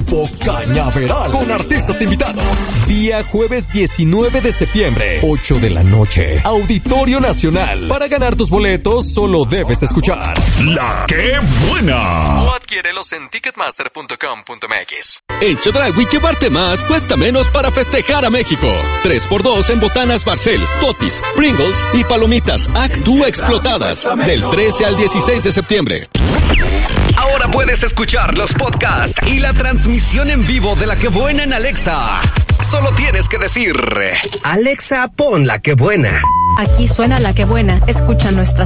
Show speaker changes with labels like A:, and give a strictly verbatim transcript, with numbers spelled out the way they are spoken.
A: Grupo Cañaveral con artistas invitados. Día jueves diecinueve de septiembre, ocho de la noche. Auditorio Nacional. Para ganar tus boletos solo debes escuchar
B: La Que Buena.
A: o adquiérelos en ticketmaster punto com punto m x.
C: En Chedraui llevarte más cuesta menos para festejar a México. tres por dos en botanas Barcel, Totis, Pringles y palomitas Actú explotadas. Del trece al dieciséis de septiembre.
D: Ahora puedes escuchar los podcasts y la transmisión en vivo de La Que Buena en Alexa. Solo tienes que decir: Alexa, pon La Que Buena.
E: Aquí suena La Que Buena. Escucha nuestra